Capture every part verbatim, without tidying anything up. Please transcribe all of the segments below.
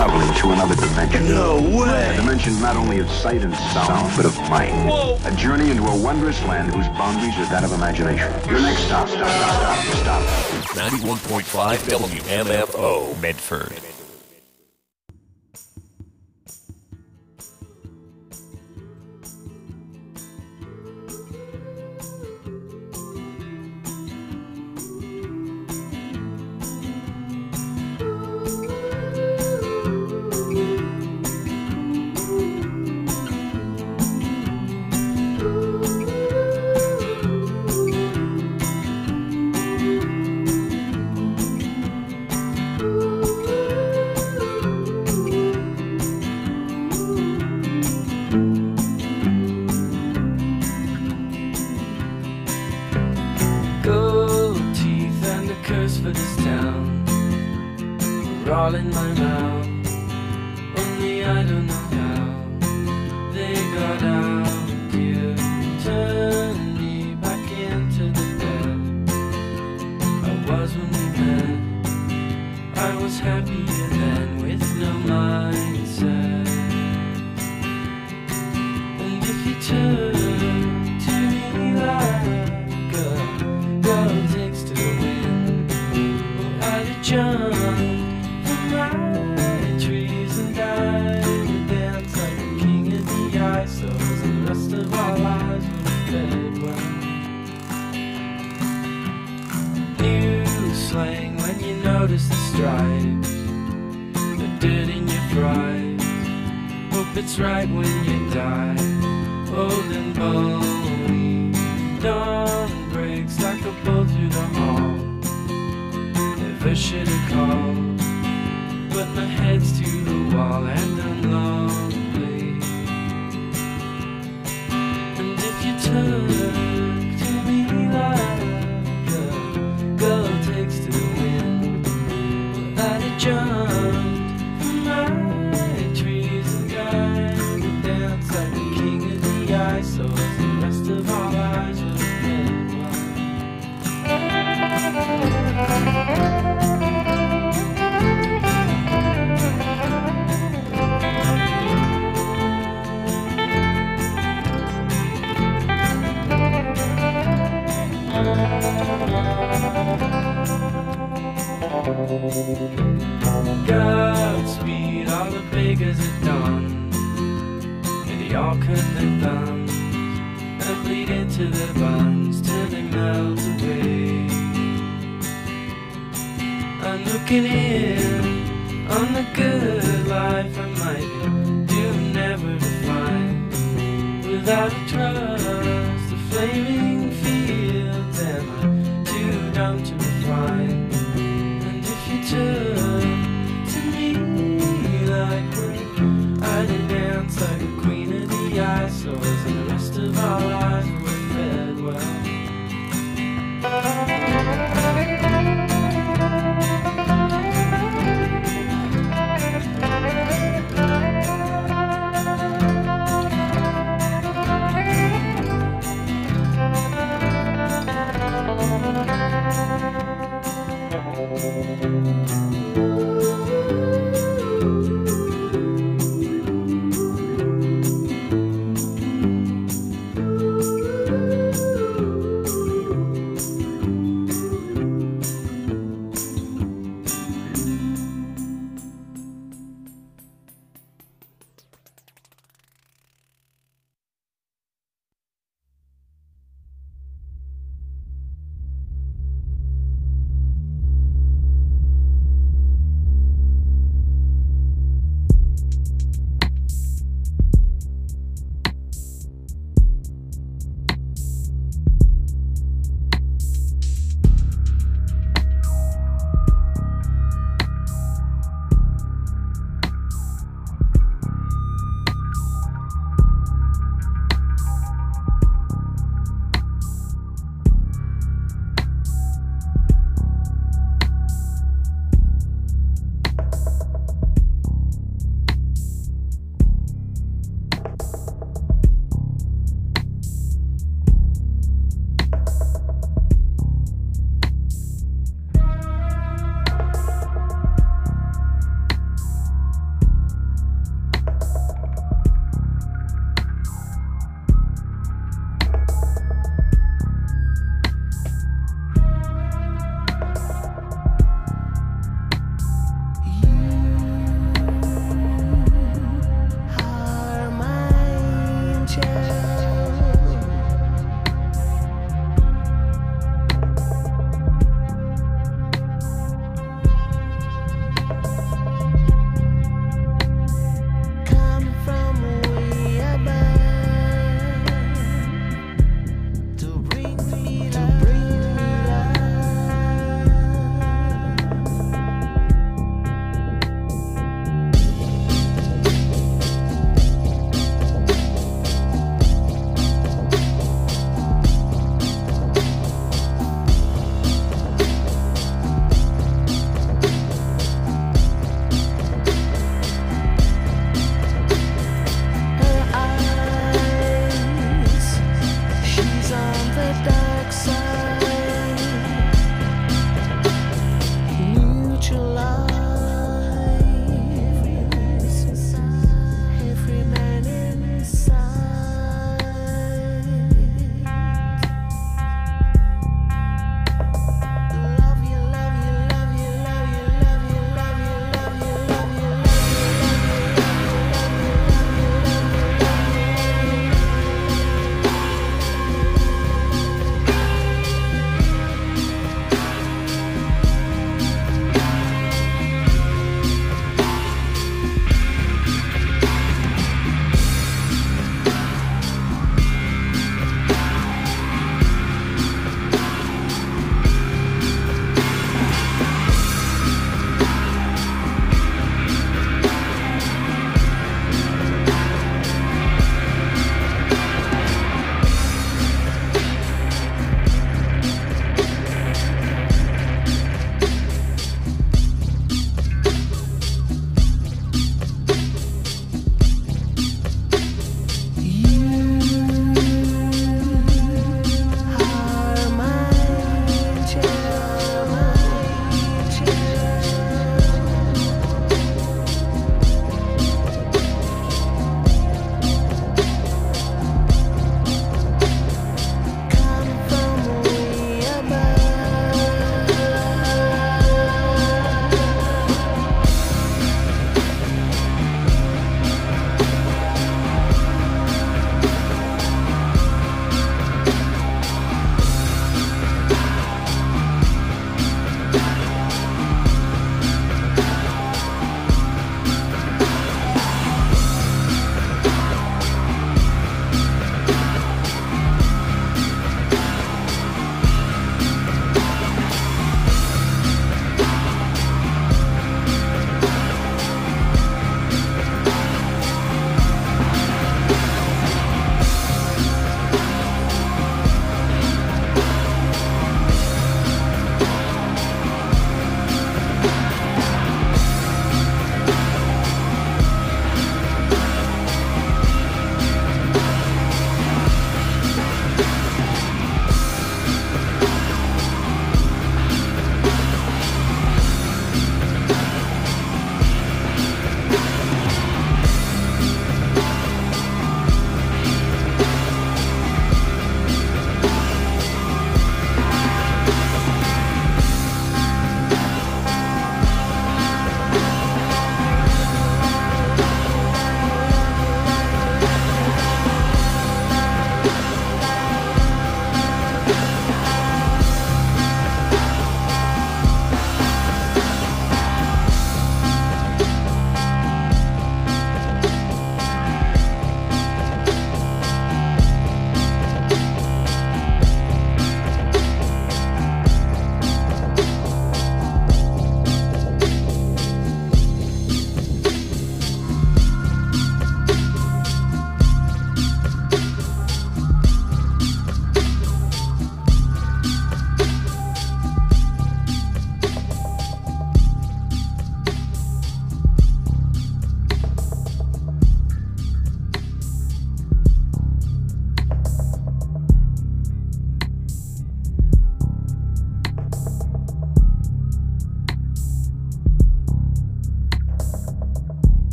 traveling through another dimension. No way! A dimension not only of sight and sound, but of mind. Whoa! A journey into a wondrous land whose boundaries are that of imagination. Your next stop, stop, stop, stop, stop. ninety-one point five W M F O, Medford. All in my mouth, only I don't know how they got out. You turned me back into the bed I was when we met. I was happier then with no mindset. And if you turn to me like a girl takes to the wind, well, I'd have jumped trees and died and dance like a king of the ice. And the rest of our lives were fed well. New slang when you notice the stripes, the dirt in your fries. Hope it's right when you die, old and bony. Dawn breaks like a bolt through the hall. Never should have called, but my head's to the wall and I'm lonely. And if you turn to me like a girl takes to the wind, well, I'd have jumped from my trees and died and dance like a king of the ice. So as the rest of our lives were dead well. Godspeed, all the beggars at dawn, and they all cut their thumbs and bleed into their buns till they melt away. I'm looking in on the good life I might be doomed never to find. Without a trust, the flaming fields am I too dumb to refine. And if you turn to me like when I did dance like a queen of the ice, so as the rest of our lives were fed well.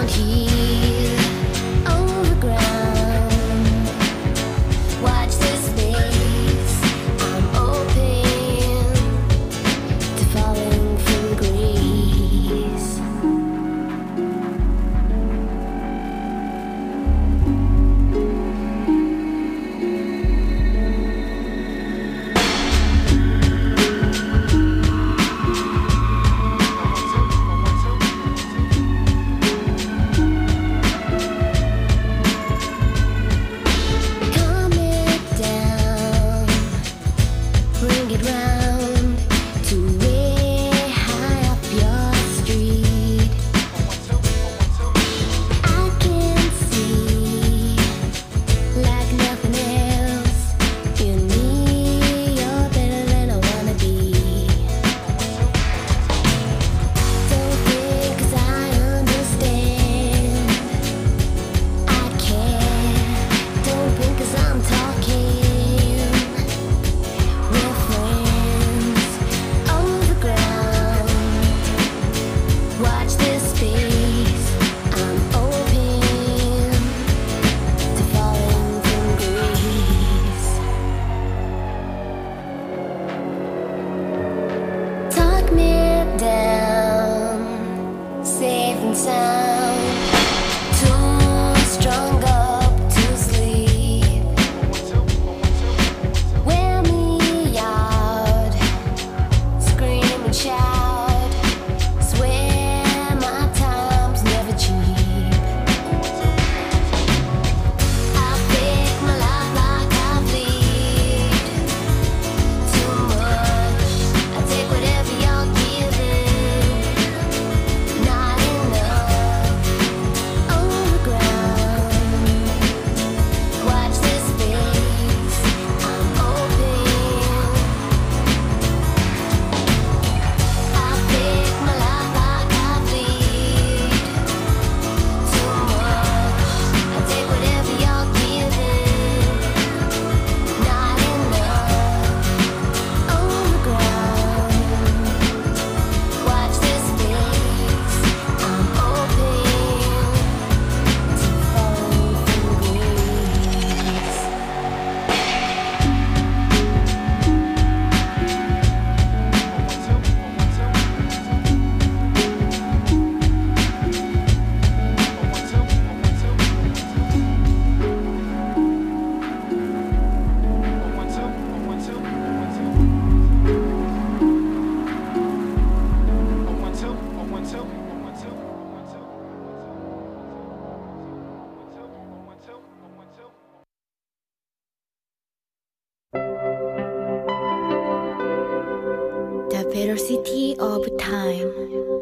velocity of time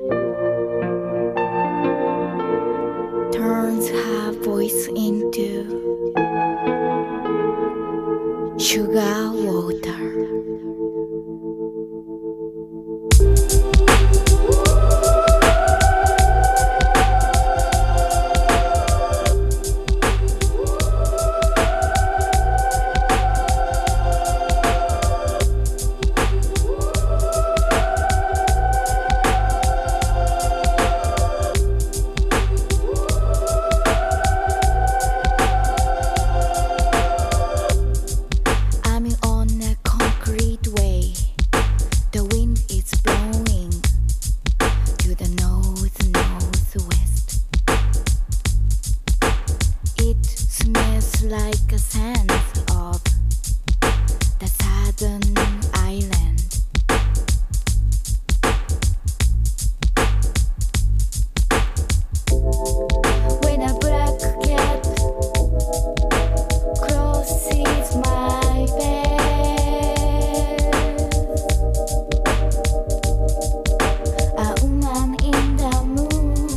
turns her voice into sugar water.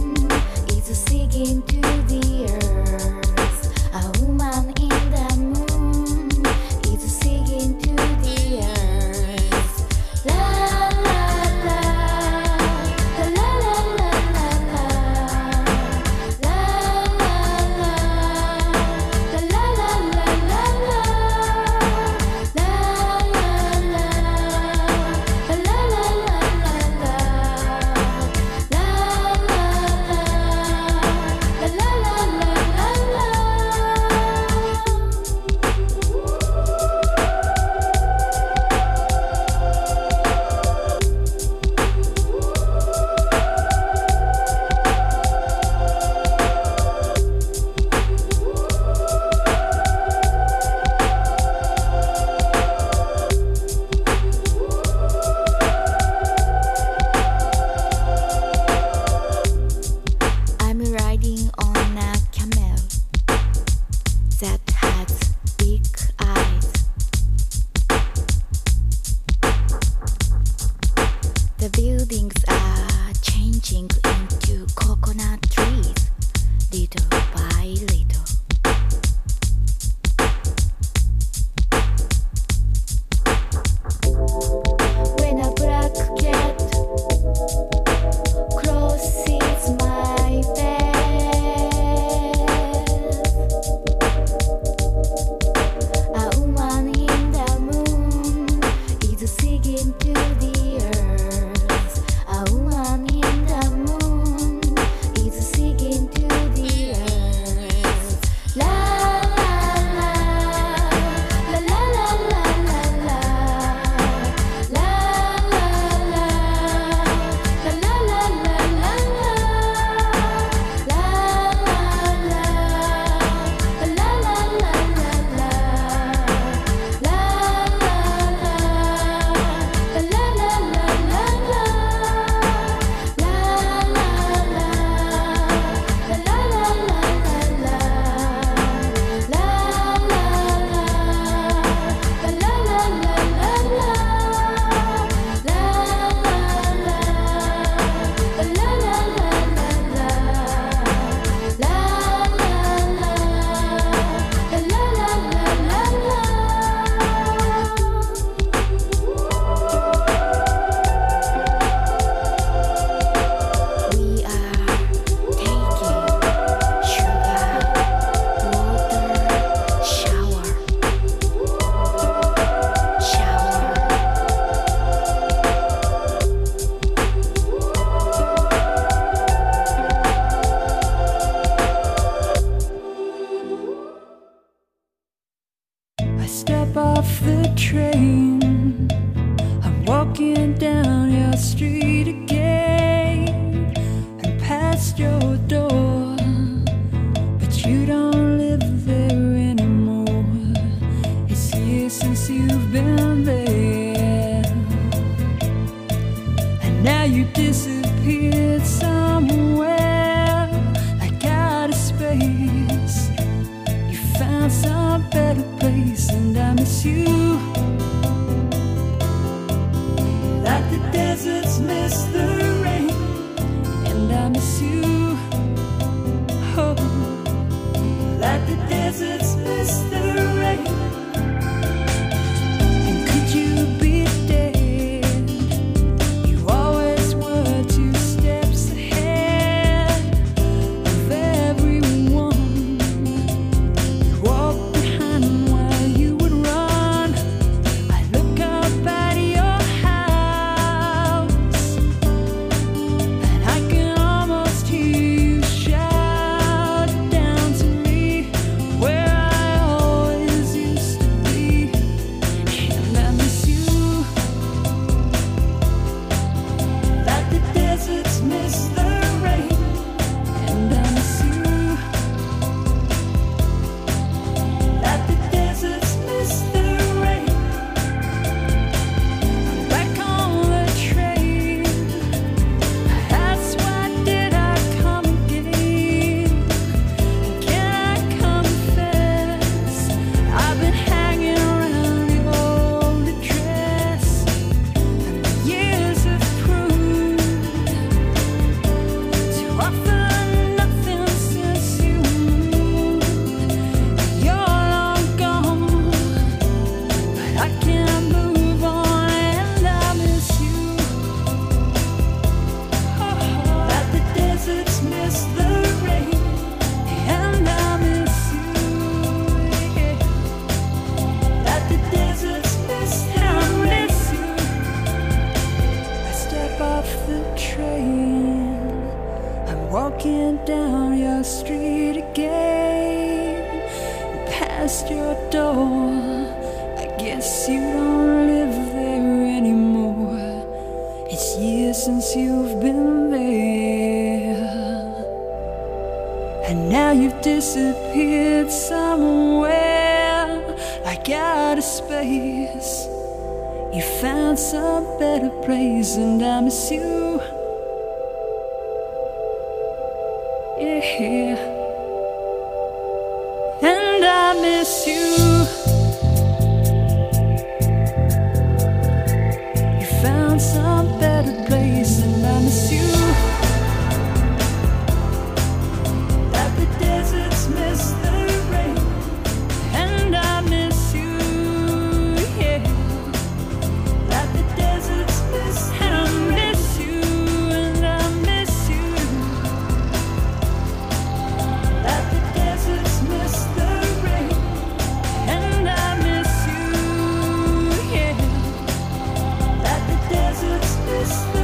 Into the earth, a woman in the moon. step off the train, I'm walking down your street again and past your door, but you don't live there anymore. It's years since you've been there, and now you disappeared somewhere like out of space. You found some better place, and I miss you like the deserts miss the rain, and I miss you, oh, like the deserts miss the rain. And could you be dead? You always were two steps ahead of everyone. You walked behind while you would run. I look up at your house, and I can almost hear you shout down to me where I always used to be. And I miss you like the deserts miss the rain, and I miss you like the deserts miss the rain. I'm back on the train. That's why did I come again? And can I confess, I've been hanging around your old address, and the years have proved to offer nothing since you moved. You're long gone, but I can't move on, and I miss you. Like the deserts miss the rain, and I miss you. Yeah. Like the deserts miss the rain. I step off the train, I'm walking down your street again, past your door. I guess you don't live there anymore. It's years since you've been there, and now you've disappeared somewhere like out of space. You found some better place, and I miss you. Yeah, and I miss you. You found some better place, and I miss you. Like the deserts miss the rain, and I miss you. Yeah, like the deserts miss the rain. And I miss you, and I miss you. Like the deserts miss the rain, and I miss you. Yeah, like the deserts miss the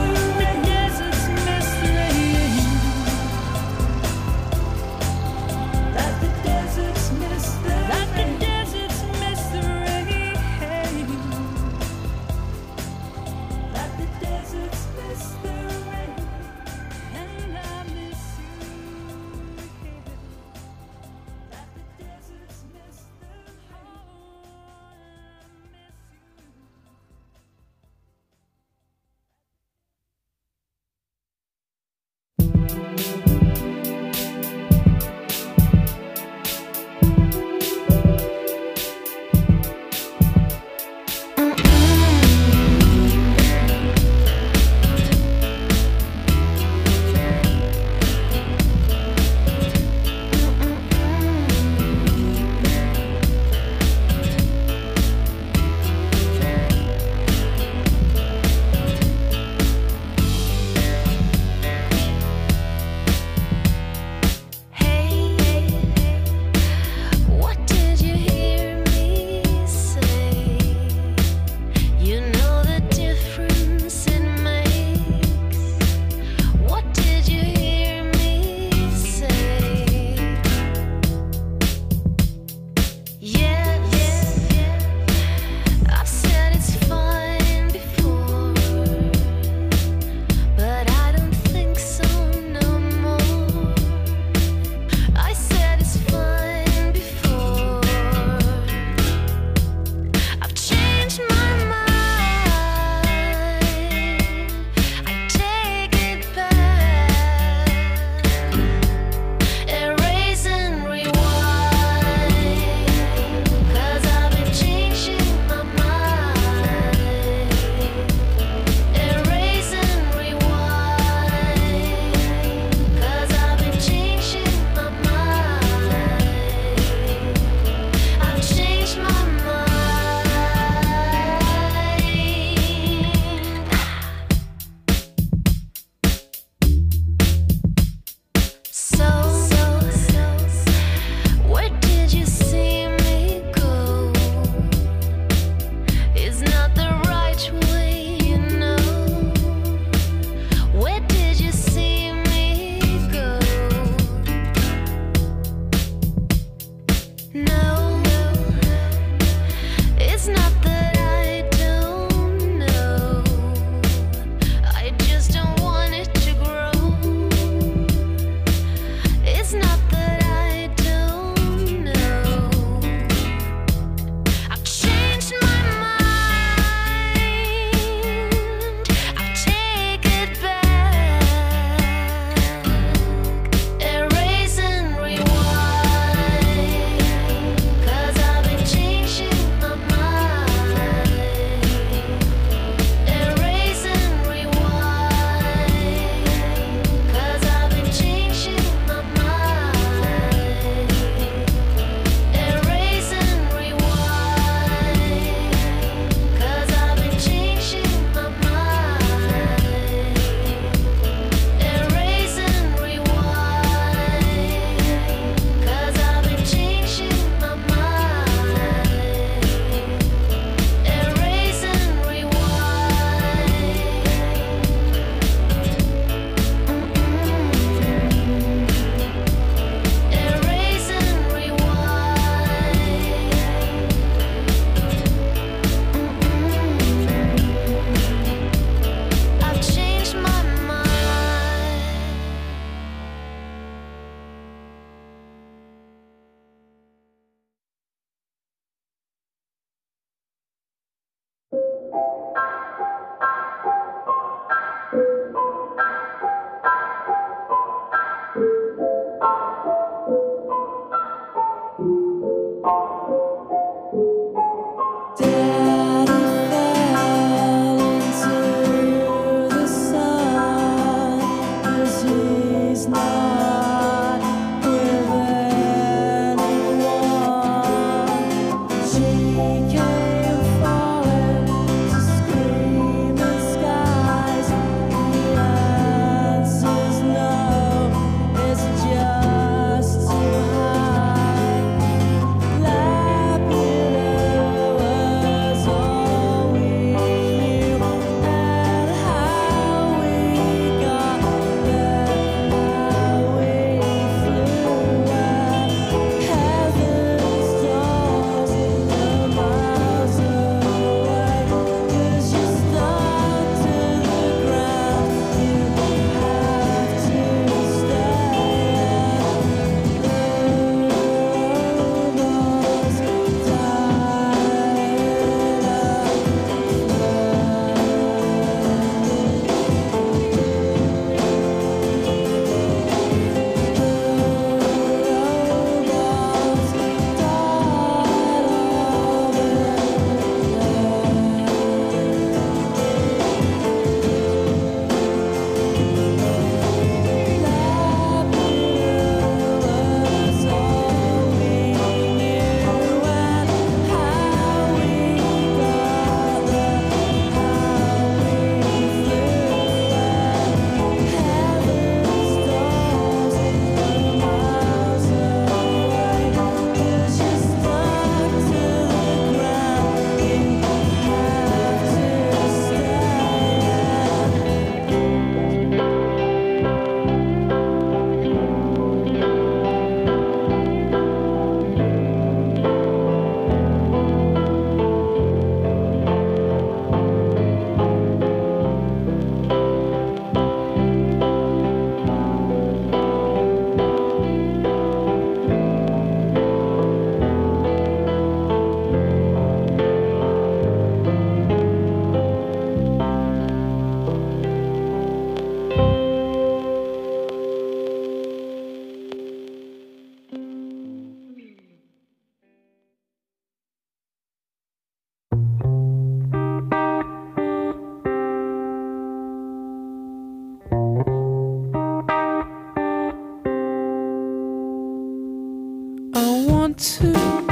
want to.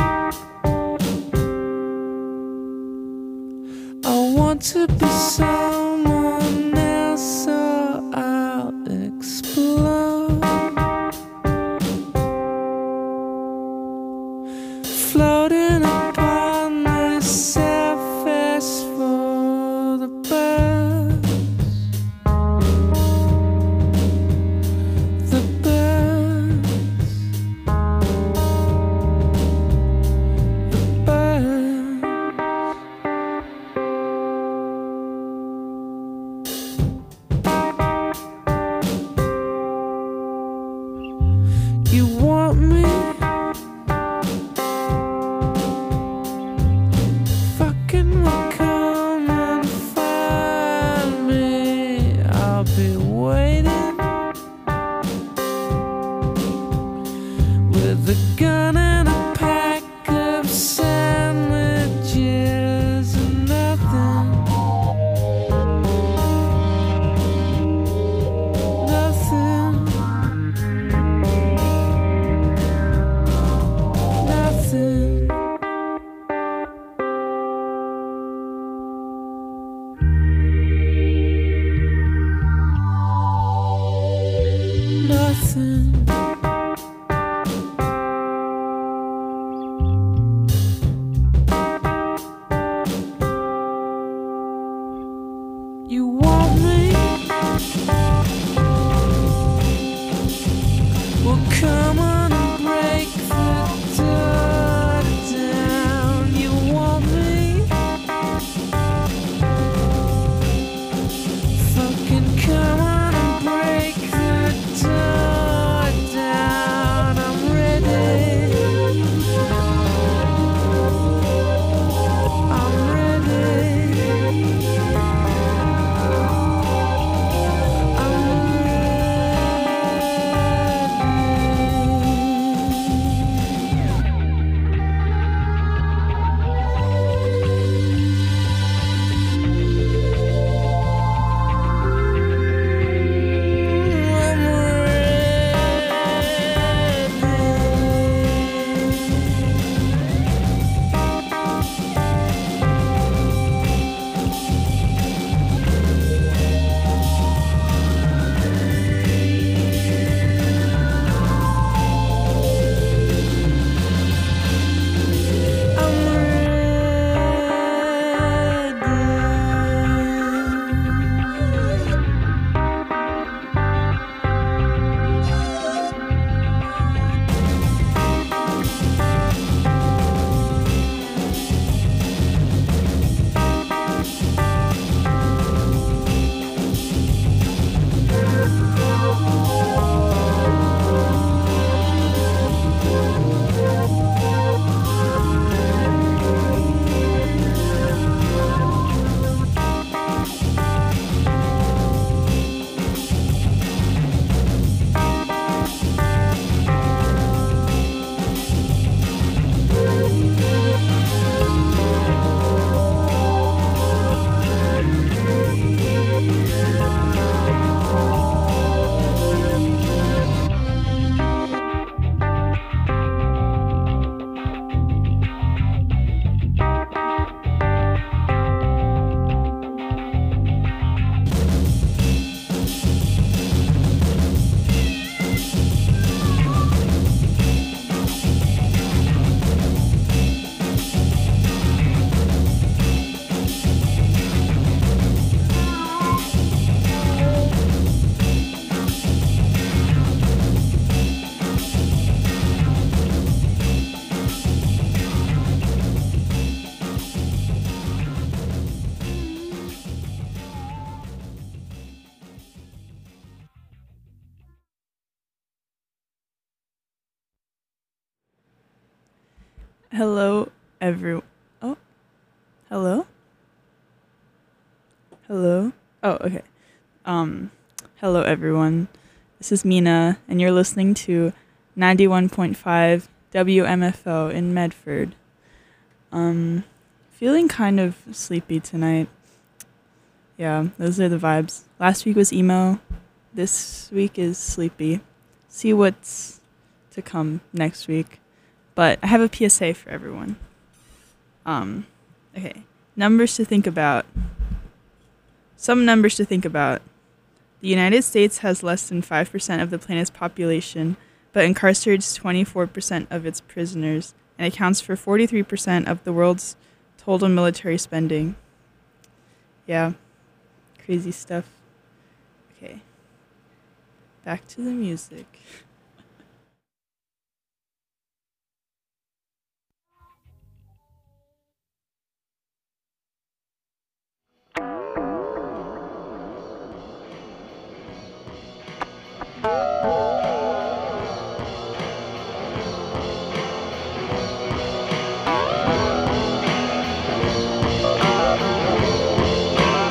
I want to be someone else, so I'll explode. Floating upon the surface for the birds. The birds. The birds. You want me? Fucking will come and find me. I'll be waiting with a gun and a pack of sandwiches and nothing. Nothing. Nothing. Nothing. You want me? Well, come on and break the door down. You want me? Fucking come on and break the door down. I'm ready. I'm ready. I'm Hello, everyone. Oh, hello? Hello? Oh, okay. Um, hello, everyone. This is Mina, and you're listening to ninety-one point five W M F O in Medford. Um, feeling kind of sleepy tonight. Yeah, those are the vibes. Last week was emo. This week is sleepy. See what's to come next week. But I have a P S A for everyone. Um, okay. Numbers to think about. Some numbers to think about. The United States has less than five percent of the planet's population, but incarcerates twenty-four percent of its prisoners and accounts for forty-three percent of the world's total military spending. Yeah. Crazy stuff. Okay. Back to the music.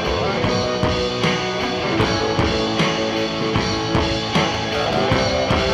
Thank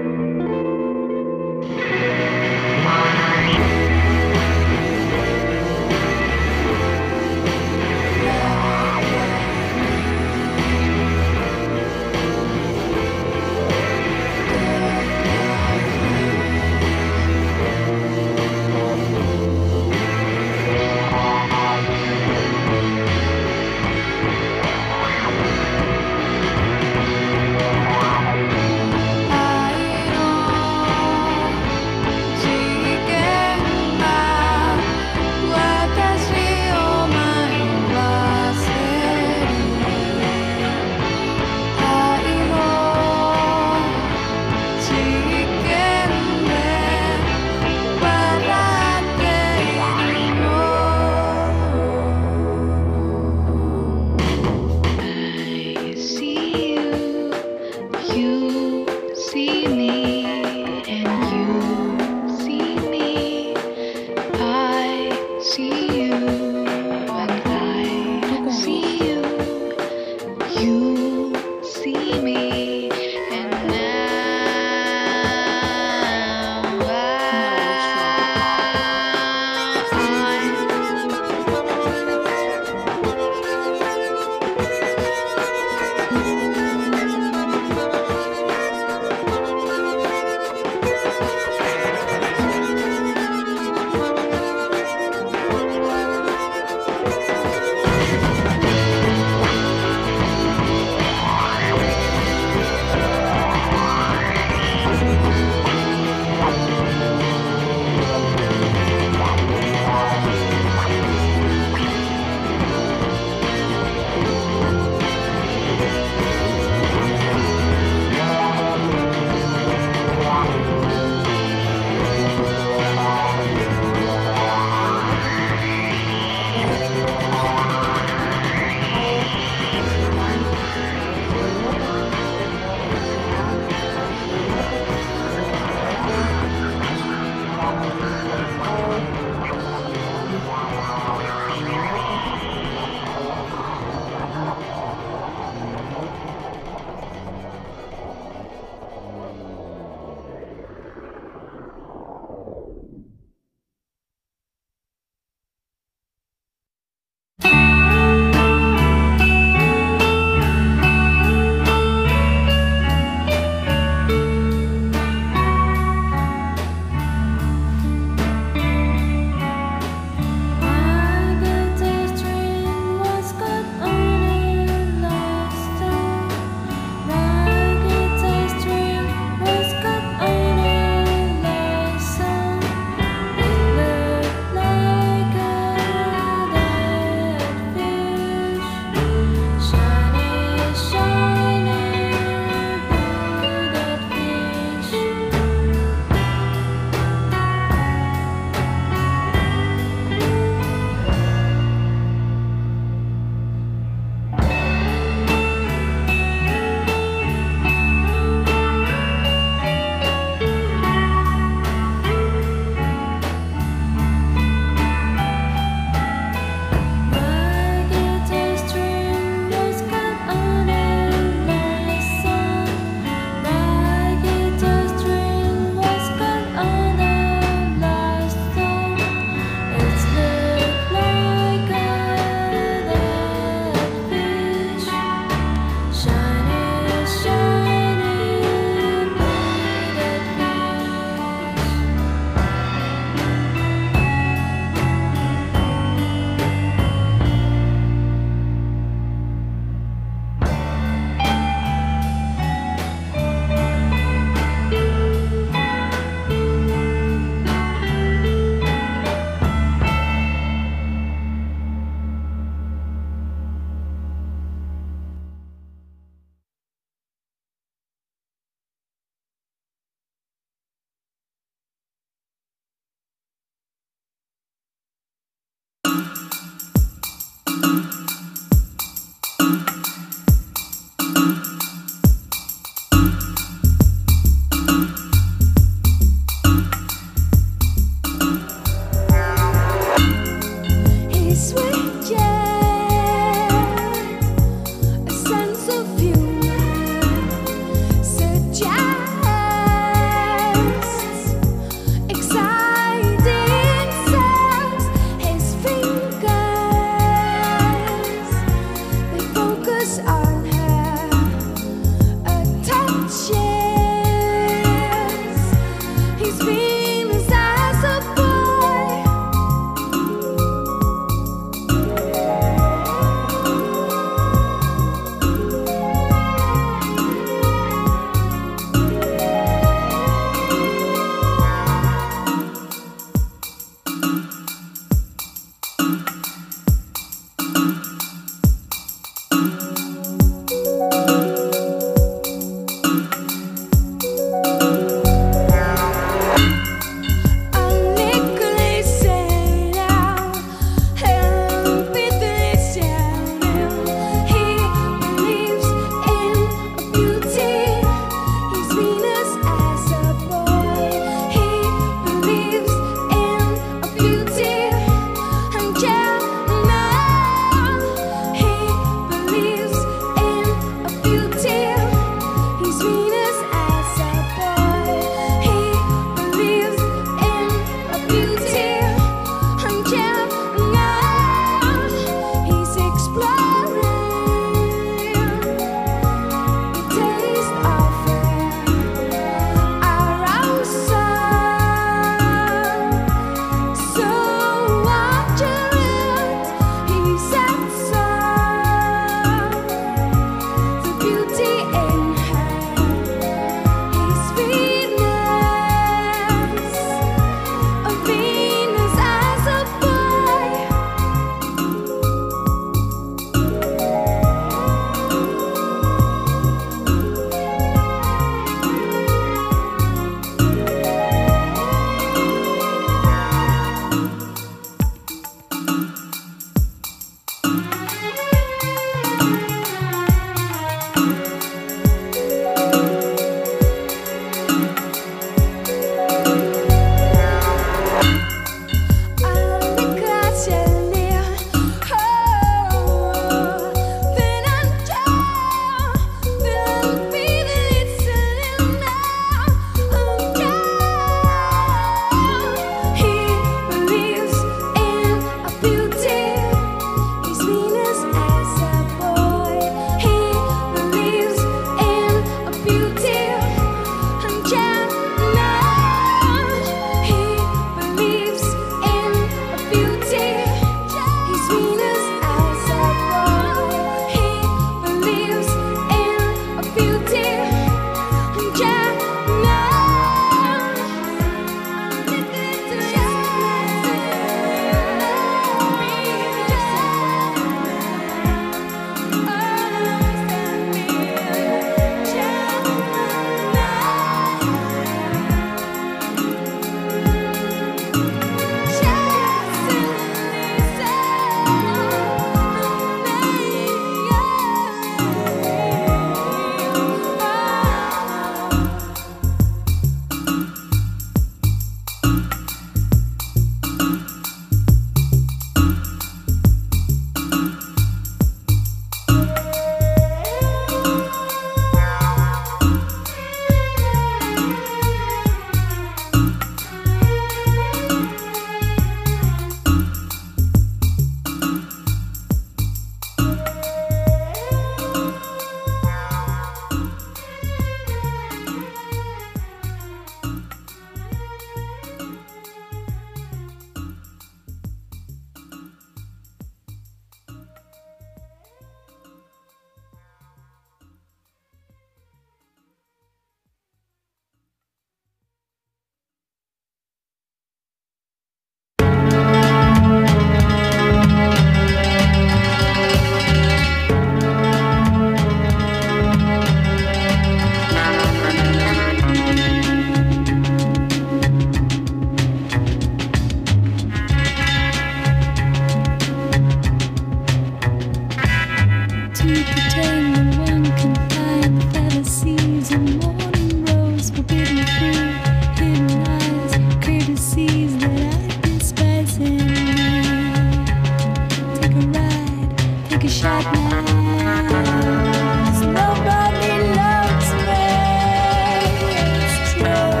shot now. 'Cause nobody loves me. It's true.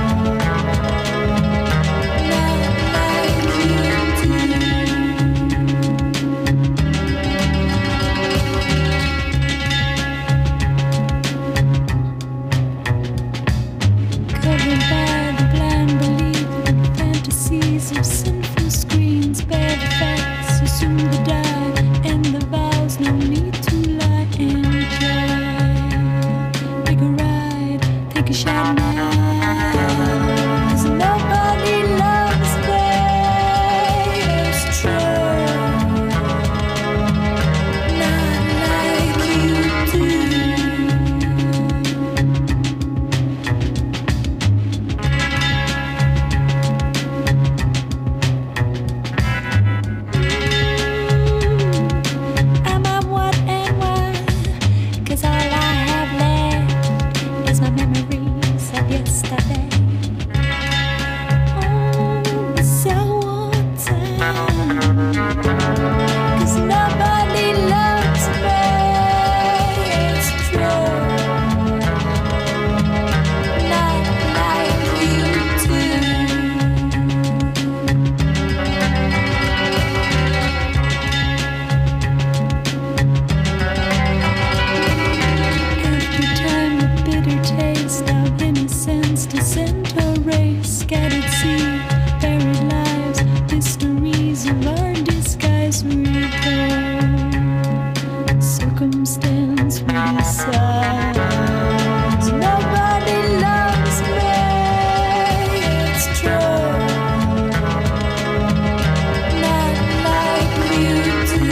Not like you do. Covered by the blind belief in fantasies of sinful screens, bear the facts, assume the die, and the vows, no need to lie and try. Take a ride, take a shot now. 'Cause nobody loves me. It's true. Not like you do. I'm a what and why, 'cause all I have left is my memories of yesterday. Oh, the sour time, 'cause nobody loves me. It's true. Not like you do. After time, a bitter taste of innocence to send a race, scattered seed, buried lives, mysteries of our disguise recall. Circumstance we decide. Nobody loves me. It's true. Not like you do.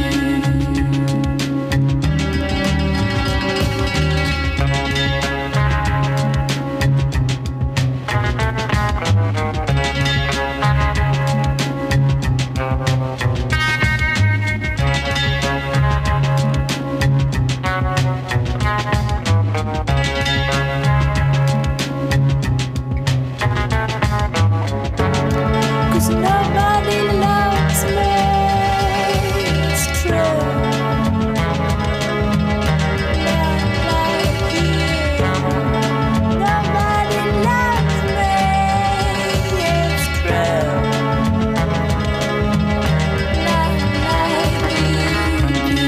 Cause nobody loves me. It's true. Not like you. Nobody loves me. It's true. Not like you do.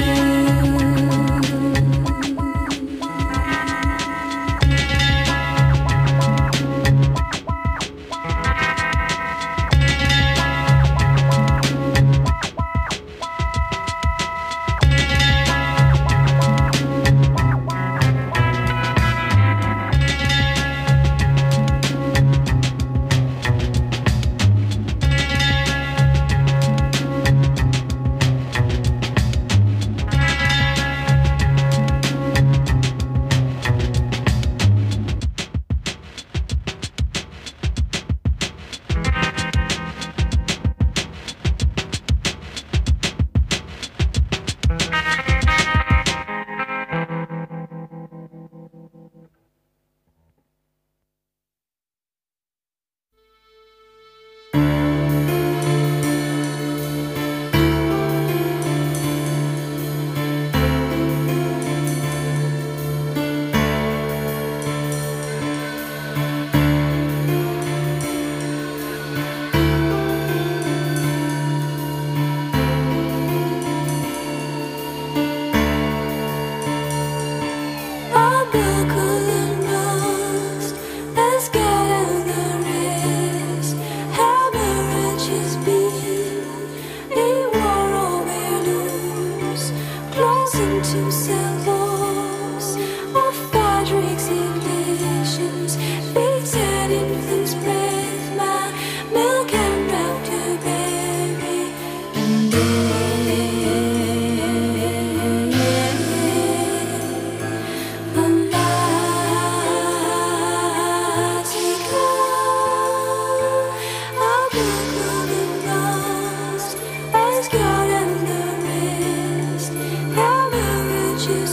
Into salvos of fabrics ignitions, fixed influence breath, my milk and raptor berry, and As God and the rest, how the riches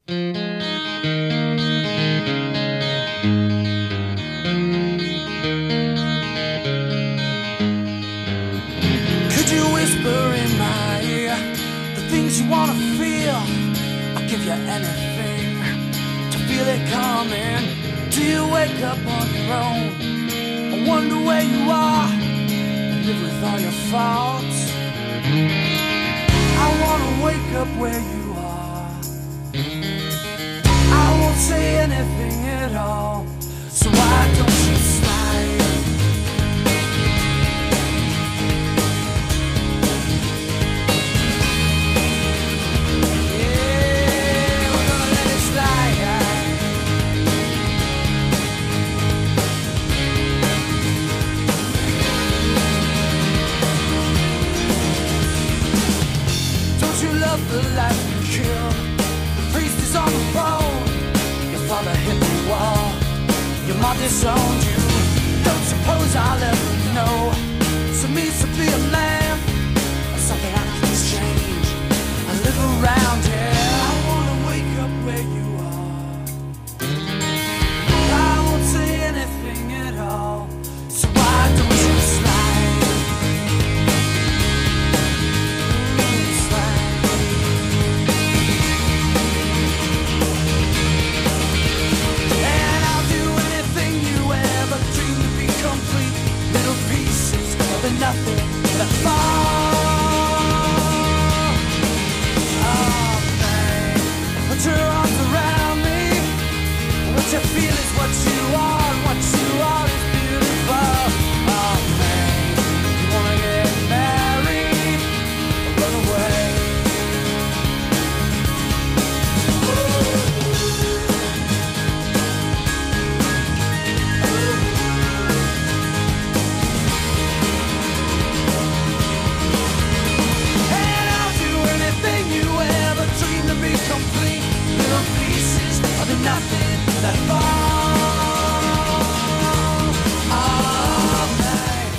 Could you whisper in my ear the things you wanna feel? I'll give you anything to feel it coming. Do you wake up on your own? I wonder where you are and live with all your faults. I wanna wake up where you are. I won't say anything at all. So why don't you smile? The life you killed, the priest is on the phone. Your father hit the wall, your mom disowned you. Don't suppose I'll ever know so it means to be a man, or something I can change. I live around here. I wanna wake up where you are. I won't say anything at all. So why don't you slide? Nothing that fall. Oh, babe, put your arms around me. What you feel is what you are.